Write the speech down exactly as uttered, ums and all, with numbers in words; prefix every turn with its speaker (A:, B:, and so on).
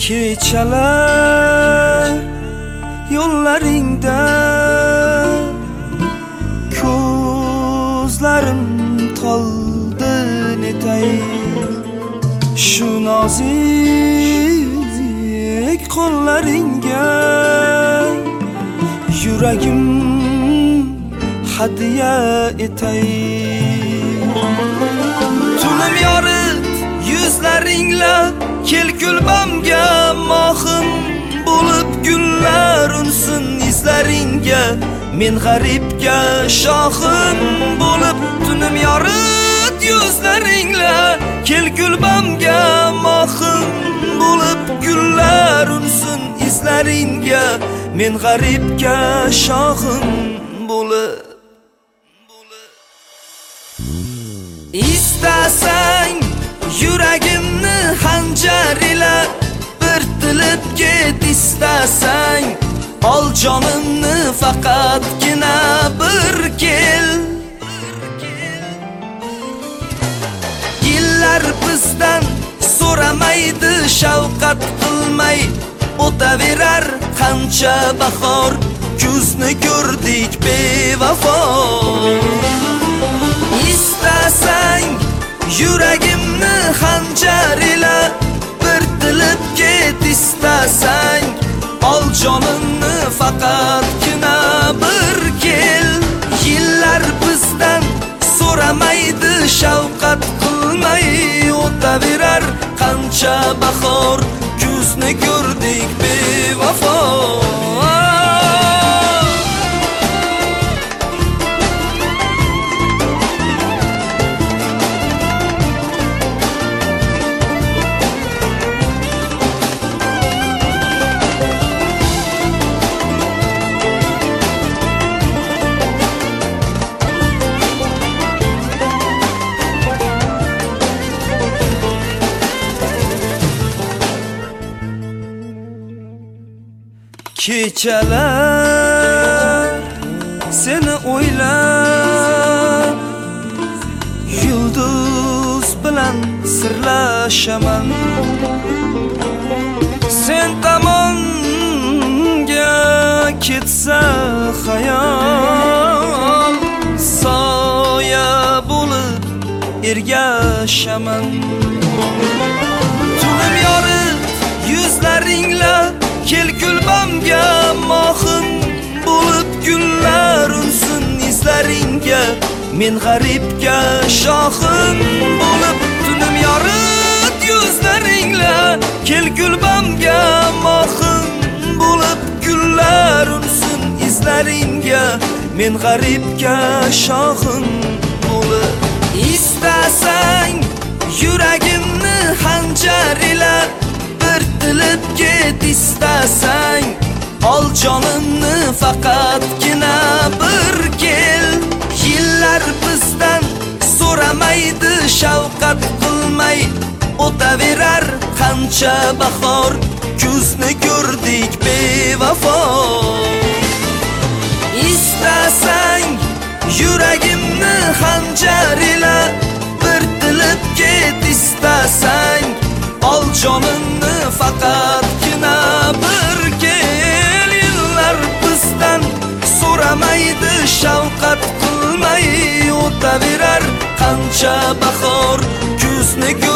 A: Kechalar yo'llaringda ko'zlarim toldi netay, shu nozik qo'llaringga yuragim hadiya etay. Tunim yorit yuzlaringla kel kulbamga, mohim bo'lib gullar unsin izlaringga. Men g'aribga shohim bo'lib, tunim yorit yuzlaringla kel kulbamga, mohim bo'lib gullar unsin izlaringga. Men g'aribga shohim bo'lib. İstasang yuragimni hanjar ila bir tilib ket, istasang ol jonimni faqatgina bir kel. Yillar bizdan so'ramaydi, shavqat qilmay o'taverar qancha bahor, kuzni ko'rdik bevafo. İstasang yuragimni hanjar ila bir tilib ket, istasang ol jonimni faqatgina bir kel. Yillar bizdan so'ramaydi, shavqat qilmay o'taverar qancha bahor, kuzni ko'rdik bevafo. Kechalar seni o'ylab yulduz bilan sirlashaman. Sen tomonga ketsa xayol, soya bo'lib ergashaman. Tunim yorit yuzlaringla kel kulbamga, mohim bo'lib gullar unsin izlaringga. Men g'aribga shohim bo'lib, tunim yorit yuzlaringla kel kulbamga, mohim bo'lib gullar unsin izlaringga. Men g'aribga shohim bo'lib. İstasang yuragimni hanjar ila bir tilib ket, istasang ol jonimni faqatgina bir kel. Yillar bizdan so'ramaydi, shavqat qilmay o'taverar qancha bahor, kuzni ko'rdik bevafo. İstasang yuragimni hanjar ila bir tilib ket, istasang ol jonimni faqatgina bir kel. Yillar bizdan so'ramaydi, shavqat qilmay o'taverar qancha bahor, kuzni